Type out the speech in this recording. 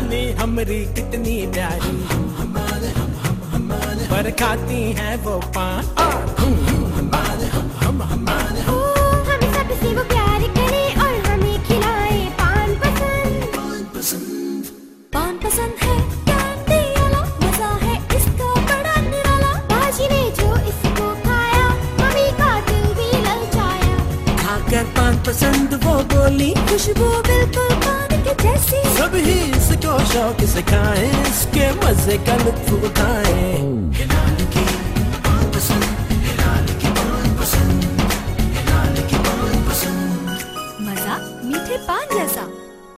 नानी हमरी कितनी प्यारी, पर खाती है वो पान। हमें सबसे वो प्यार करे और हमें खिलाए पान पसंद। पान पसंद है कैंडी वाला, मजा है इसका बड़ा निराला। बाजी ने जो इसको खाया मम्मी का दिल भी ललचाया। खाकर पान पसंद वो बोली, खुशबू बिल्कुल पान के जैसी। सभी इसको शौक से खाएं, इसके मजे का लुत्फ उठाएं।